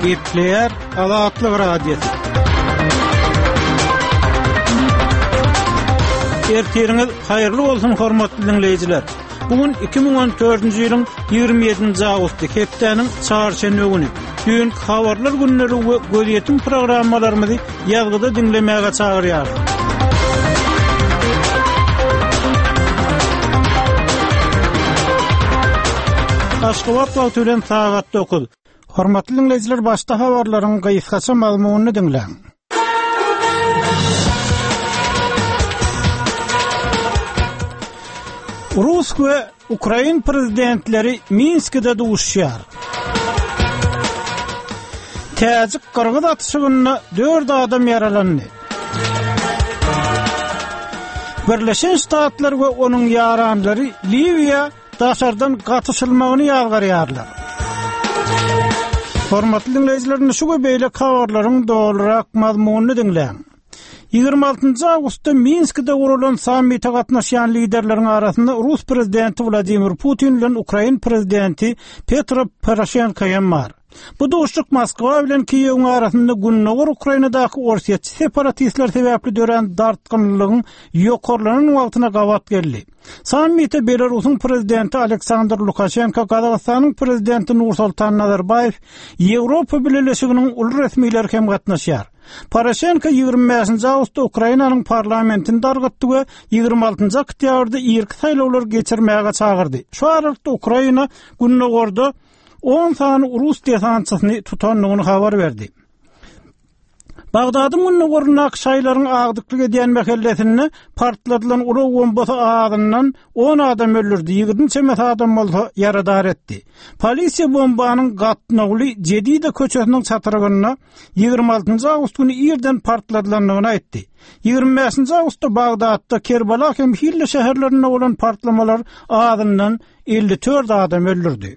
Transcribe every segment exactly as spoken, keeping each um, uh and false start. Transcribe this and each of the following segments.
Gepleyer Azatlyk Radiosu. Erteriňiz haýyrly bolsun hormatly dinleýijiler. Bugun iki bin on dördünji ýylyň ýygrimi ýedinji awgusty hepdeniň çarşembe güni. Düň habarlar günleri we gözetim programmalarymyzy ýazgyda dinlemäge çagyrýar. Aşgabat wagtynyň saat dokuz. Hormatly dinleýijiler, başda habarlaryň gysgaça maglumatyny dinleň. Rus we Ukrain prezidentleri Minsk'de duşýar. Täzik Kırgız atışygyna dört adam yaralandy. Birleşen Ştatlar we onuň ýaranlary Liwiýa daşardan gatışylmagyny ýalgarýarlar. Hormatly dinleýijiler, şu beýle habarlaryň dolarak mazmunyny dinleň. ýygrimi altynjy awgustda Minsk'de gurulan sammite gatnaşan liderleriň arasynda Rus prezidenti Vladimir Putin bilen Ukrain prezidenti Petro Poroshenko bar. Bu doşluk Moskwa bilen Kiýew arasynda günnäger Ukrainadaky orsiýetçi separatistler sebäpli dören dartgynlygyň ýokarlanan wagtyna gawat geldi. Sammite Belarusyň prezidenti Aleksandr Lukashenko, Kazakstanyň prezidenti Nursultan Nazarbayew, Ýewropa Birleşiginiň ulu resmiýleri hem gatnaşýar. Poroshenko ýygrimi beşinji awgustda Ukrainanyň parlamentini dargatdy we ýygrimi altynjy oktýabrda ýerki saýlawlar geçirmäge çagyrdy. Şu aralykda Ukraina günnägerde on sany Rus desantçysyny tutanlygyny habar berdi. Bagdadyň günnägerde şaýlaryň agdyklyk edýän mehellesini partladylan uly bombasy ağzyndan on adam öldürdi, ýygrimi çemet adam bolsa yaradar etdi. Polisiýa bombanyň gatnagy Jedide köçesiniň çatyrygyna ýygrimi altynjy awgust güni ýerden partladylanlygyny aýtdy. ýygrimi beşinji awgustda Bagdadda, Kerbala hem Hille şäherlerinde bolan partlamalar ağzyndan elli dört adam öldürdi.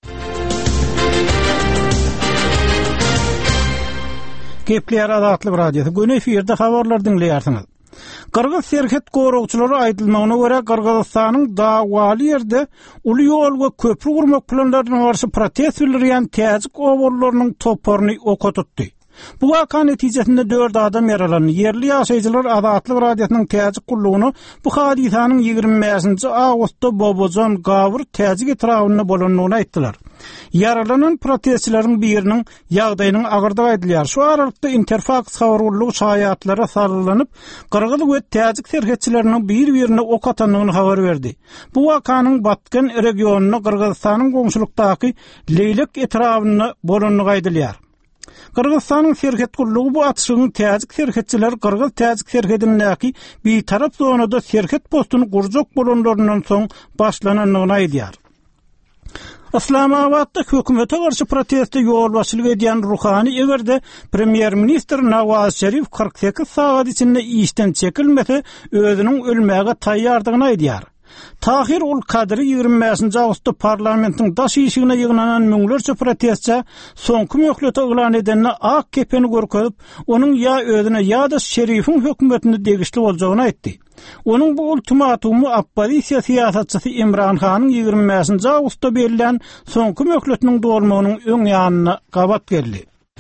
Gepleyer Azatlyk Radiosu. Güni efirde habarlar dinleýärsiňiz. Kırgız serket gorugçylary aýdylmagyna görä Kırgızstanyň dawaly ýerde uly ýol we köprü gurmak planlaryna garşy protest bildirýän täzik owallarynyň toparyny oka tutdy. Bu waka netijesinde dört adam yaralandy. Yerli ýaşaýjylar Azatlyk Radiosynyň täzik gullugyny bu hadisanyň ýygrimi beşinji awgustda Bobojan gawur täzik etrawyna bolanlygyny aýtdylar. Yaralanan protestçilerin birinin ýagdaýynyň agyrdygy aýdylýar. Şu aralykda Interfax habarlygy şaýatlara sarylanyp, Kırgız we täzik serhetçileriniň bir-birine ok atanlygyny habar berdi. Bu wakanyň batgan regionuny Kırgızstanyň goňşulykdaky Leýlek etrawyna bolanlygy aýdylýar. Kırgızstanyň serhet gullugy bu atyşygyň täzik serhetçiler Kırgız täzik serhetindäki bir tarap zonada serhet postuny gurjak bolanlaryndan soň başlananyny aýdýar. Islamabadda hökümete garşy protestde ýol başçylyk edýän Ruhani egerde Premier Minister Nawaz Şerif kırk sekiz saat içinde işden çekilmese özüniň ölmäge taýýardygyny aýdýar. Tahir ul Kadri ýygrimi beşinji awgustda parlamentiň daş ýygyna ýygnanan müňlerçe protestçi soňky möhlet elan edenine ak kepeni görkezip, onuň ýa özüne ýa da Şerifiň hökümetine degişli boljagyny aýtdy. Onuň bu ultimatumy oppozisiýa siýasatçysy Imran Hanyň ýygrimi beşinji awgustda berilen soňky möhletiniň dolmagynyň öň ýanyna gabat geldi.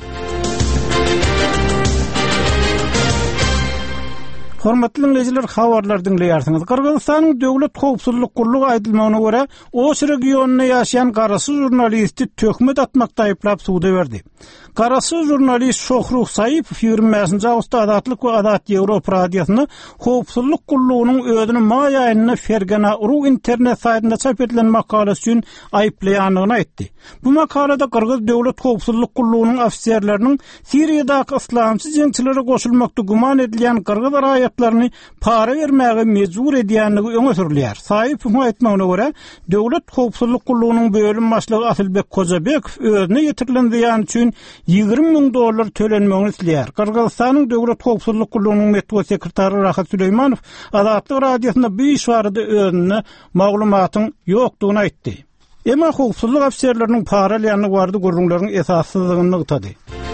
Hormatly dinleýijiler, habarlar dinleýärsiňiz. Kırgızstanyň döwlet howpsuzlyk gullugy aýdylmagyna görä, o regionuny ýaşaýan garasy jurnalisti töhmet atmakda aýplap suwda berdi. Garasy jurnalist Şohruh Saýypow ýygrimi beşinji awgustda Azatlyk we Azat Ýewropa radiosyny howpsuzlyk gullugynyň özüni maý aýyna Fergana Uru internet saýtynda çap edilen makalası üçin aýplaýanyny aýtdy. Bu makalada Kırgız döwlet howpsuzlyk gullugynyň ofisiýerleriniň Siriýadaky islamçy jeňçilere goşulmakda guman edilen Kırgız raýatlaryny para bermäge mejbur edýänligi öňe sürilýär. Saýypow aýtmagyna görä, döwlet howpsuzlyk gullugynyň bölüm başlygy Asylbek Kozabekov özüne ýetirilen ziýan üçin ýygrimi miň dollar tölenmegini isleýär. Kırgızstanyň döwlet howpsuzlyk gullugynyň metbu sekretary Rahat Süleýmanow Azatlyk Radiosyna bu iş barada özüne maglumatyň ýokdugyny aýtdy. Emma howpsuzlyk ofisiýerleriniň para alýanyny barada gurrunlaryň esassyzlygyny ýetdi.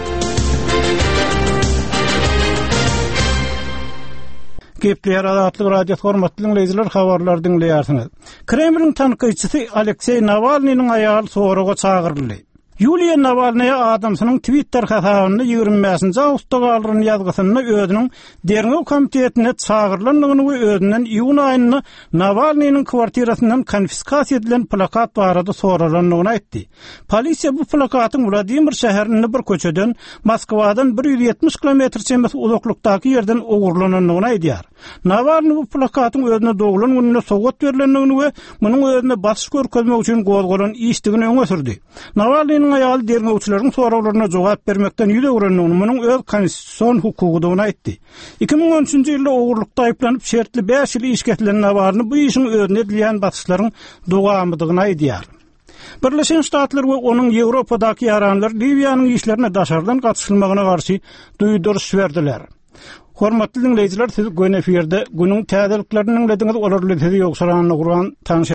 Gepleyer Azatlyk Radiosu hormatly dinleýijiler, habarlar dinleýärsiňiz. Kremliň tanqyçysy Aleksey Navalnyň aýaly soraga çagyryldy. Yuliya Navalnaya adamsynyň Twitter hasabyny ýigrimänji awgustda galdyran ýazgysyny özüniň Dernew komitetine çağırylanyny we özünden iýun aýyny Navalnyň kwartirasyndan konfiskasiýa edilen plakat barada soralanyny aýtdy. Polisiýa bu plakatyň Vladimir şäherinde bir köçeden Moskwadan bir ýüz ýetmiş kilometr çember uzaklykdaky ýerden ogurlananyny aýdýar. Navalny bu plakatyň özüne doglan gününe sowgat berilendigini we munyň özüne basyş görkezmek üçin gozgolan işdigini öňe sürdi. Navalnyň aýaly dermewçileriň sorawlaryna jogap bermekden ýüze öwrendigini, munyň öz konstitusiýon hukugyny aýtdy. iki ming on üçünji ýylda ogurlukda aýplanyp şertli beş ýyl iş getirilen Navalny bu işiň özüne edilen basyşlaryň dowamydygyny aýdýar. Birleşen Ştatlar we onuň Ýewropadaky ýaranlary Libiýanyň işlerine daşardan gatnaşylmagyna garşy duýduruş berdiler. Hormatly dinleýijiler, siz Göneferde günüň täzeliklerini dinlediňiz, olar bilen sizi ýokşaranyny guran